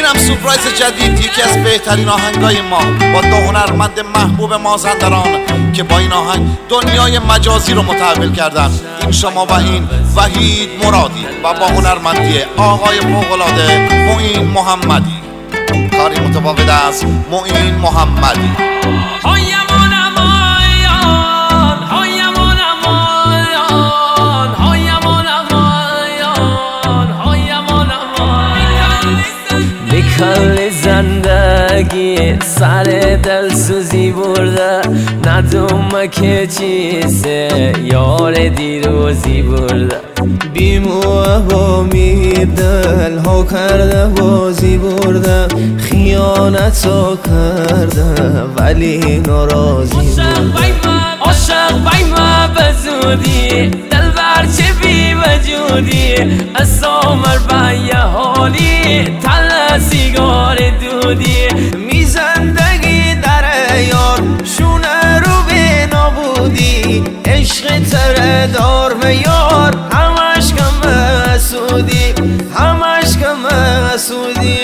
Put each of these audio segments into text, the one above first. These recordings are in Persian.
اینم سورپرایز جدید، یکی از بهترین آهنگای ما با دو هنرمند محبوب مازندران که با این آهنگ دنیای مجازی رو متحول کردن. این شما و این وحید مرادی و با هنرمندی آقای فوق‌العاده معین محمدی، کاری متفاوت از معین محمدی. کل زندگی سر دلسوزی برده، ندوم که چیزه یار دیروزی برده. بیموه و میر دل ها کرده بازی برده، خیانت کرده ولی ناراضی برده. عاشق بای ما بزودی دل برچه بی وجودی، از عمر بای حالی تل سیگار دودی. می زندگی در یار شونه رو به نابودی، عشق تر دار و یار همش کم حسودی، همش کم حسودی.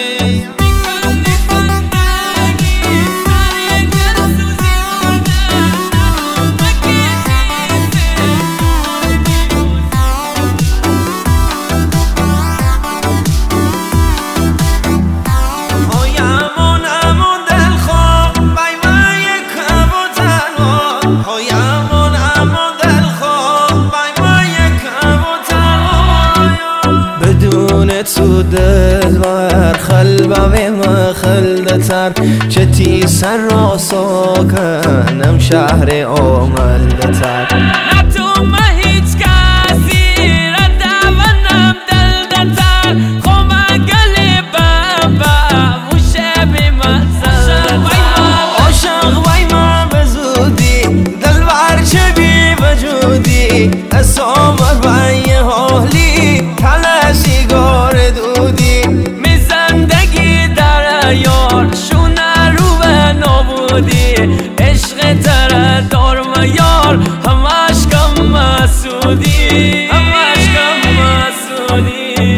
تو دلبر خلبه ما خلدتر، چتی سر را ساکنم شهر آملدتر. نتو ما هیچ کسی را دوانم دلدتر، خوما گلی بابا موشه بی مزل. عاشق بای ما بزودی دلبر چه بی وجودی، از عمر بای حالی تل سیگار دودی. می زندگی در یار شونه رو به نابودی، عشق تر دار و یار همش کم مسودی، همش کم مسودی.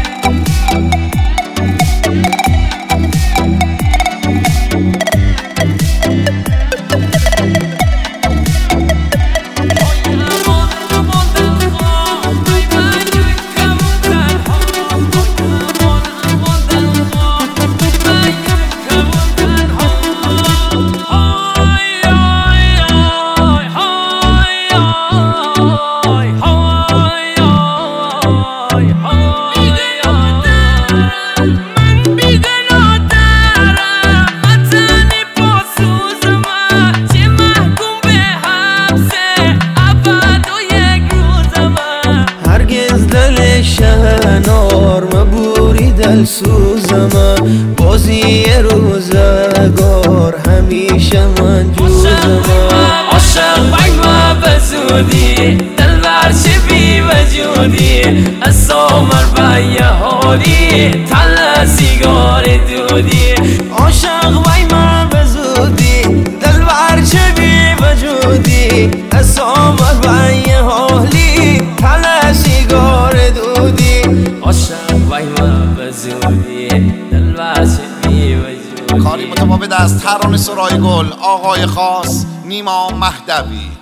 شهنار مبوری دل سوزم، بازی روزگار همیشه من جوزم. عاشق بای ما بزودی دل برچه بی وجودی، از عمر بای حالی تل سیگار دودی. عاشق بای ما بزودی دل برچه بی وجودی، از عمر بای حالی تل سیگار دودی. عاشق بای ما بزودی دل برچه بی وجودی. کاری متفاوت از ترانه سرای گل آقای خاص نیما مهدوی.